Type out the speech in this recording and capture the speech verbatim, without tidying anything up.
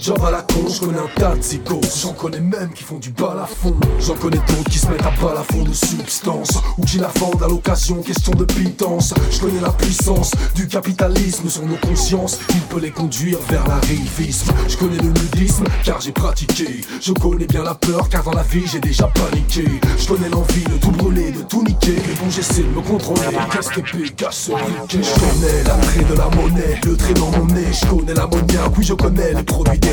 Job à la con, je connais un tas de psychos. J'en connais même qui font du balafon. J'en connais d'autres qui se mettent à balafon de substance, ou qui la vendent à l'occasion, question de pitance. Je connais la puissance du capitalisme sur nos consciences. Il peut les conduire vers l'arrivisme. Je connais le nudisme car j'ai pratiqué. Je connais bien la peur car dans la vie j'ai déjà paniqué. Je connais l'envie de tout brûler, de tout niquer. Mais bon, j'essaie de me contrôler. Qu'est-ce qu'épée cache ce briquet? Je connais l'attrait de la monnaie, le trait dans mon nez. Je connais l'ammoniaque, oui je connais les produits